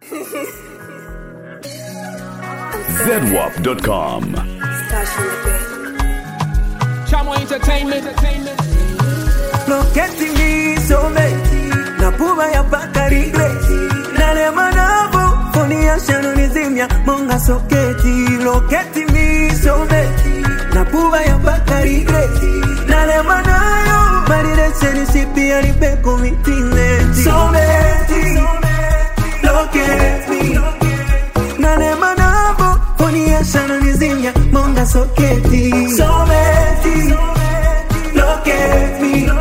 ZWAP.com. Chamo Entertainment. Look at me so many. Napuba ya bakari greti. Nale manabu foni ya shano nizimya monga soketi. Look at me so many. Napuba ya bakari greti. Nale manayo marire seni sipi ya ribeko mitineti. So many. Look at me. Nale manabu foni ya shano nizimya monga soketi. So many. Look at me.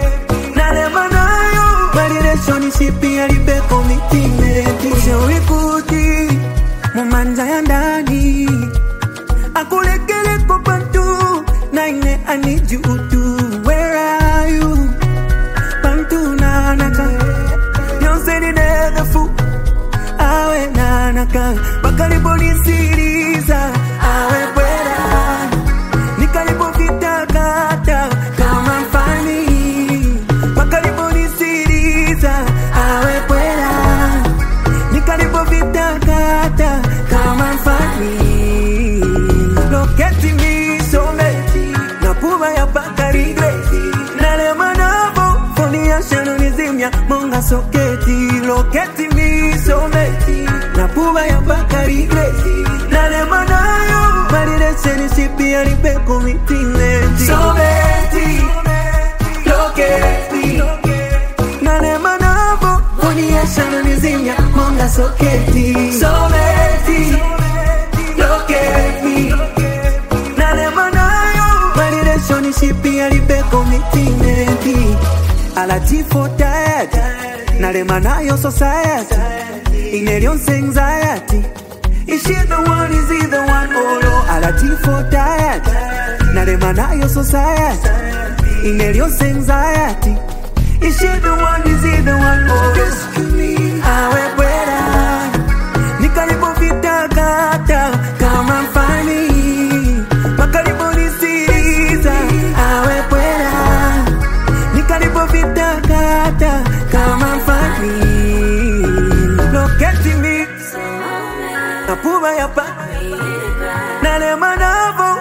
Shoni ya ribeko mitimeti. Ushauri kuti mumanja ya ndani akulekele kwa pantu naine I need you to. Where are you? Pantu nanaka yonseni negefu awe nanaka bakalipo nisiriza awe bwera nikalipo vitakata kama mfani bakalipo nisiriza awe bwera nikalipo vitakata kama mfani. Look at me so many. Napuba ya bakari greti. Nale manavo foni ya shano nizimya monga soketi. Look at me so many. Napuba ya bakari greti. Nale manayo marire seni sipi ya ribeko mitineti. So many. Look at me. Nale manavo foni ya shano nizimya monga soketi. So many. Look at me. Nale manayo marire seni sipi ya ribeko mitineti. Ala tifo tired. Nale manayo society. Inerion anxiety. Is she the one? Is he the one? Oh no. Ala tifo tired. Nale manayo society. Inerion anxiety. Is she the one? Is he the one? Oh, rescue me. Awe bwera nikalipo vitakata kama mfani bakalipo nisiriza. Awe bwera nikalipo vitakata kama mfani. Look at me. Napuba ya pa nale manavo.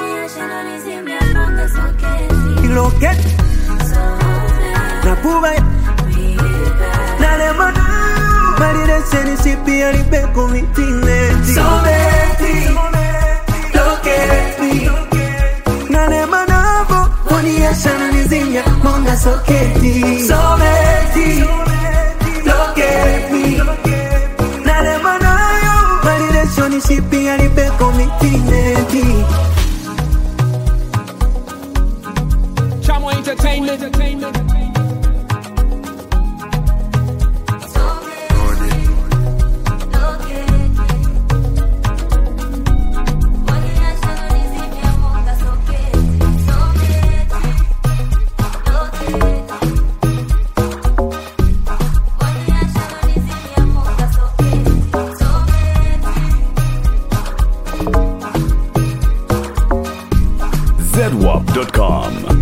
Look at Napuba ya nale manavo marire seni sipi ya ribeko mitineti. So many. Look at me. Nale manavo foni ya shano nizimya monga soketi. So many. Look at me. Nale manayo marire seni sipi ya ribeko mitineti. Chamo Entertainment. ZWAP.com.